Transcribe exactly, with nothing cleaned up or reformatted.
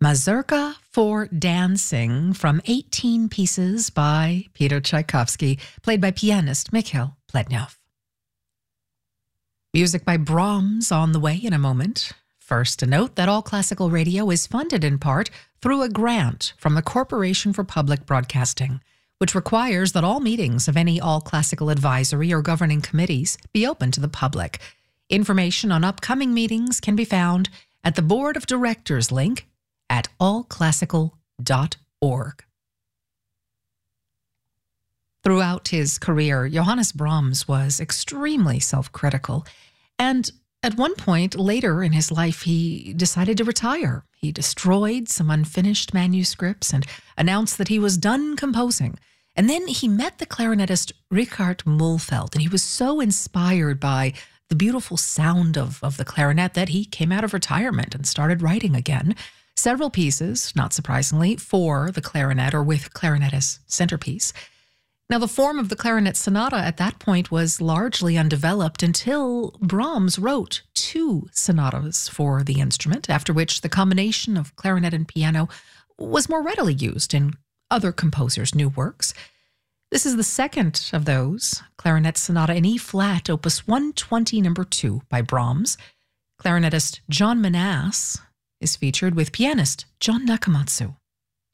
Mazurka for Dancing from eighteen Pieces by Peter Tchaikovsky, played by pianist Mikhail Plednyov. Music by Brahms on the way in a moment. First, a note that All Classical Radio is funded in part through a grant from the Corporation for Public Broadcasting, which requires that all meetings of any All Classical advisory or governing committees be open to the public. Information on upcoming meetings can be found at the Board of Directors link at all classical dot org. Throughout his career, Johannes Brahms was extremely self-critical, and at one point later in his life, he decided to retire. He destroyed some unfinished manuscripts and announced that he was done composing. And then he met the clarinetist Richard Mühlfeld, and he was so inspired by the beautiful sound of, of the clarinet that he came out of retirement and started writing again. Several pieces, not surprisingly, for the clarinet or with clarinet as centerpiece. Now, the form of the clarinet sonata at that point was largely undeveloped until Brahms wrote two sonatas for the instrument, after which the combination of clarinet and piano was more readily used in other composers' new works. This is the second of those, Clarinet Sonata in E-flat, opus one twenty, number two, by Brahms. Clarinetist John Menasse is featured with pianist John Nakamatsu.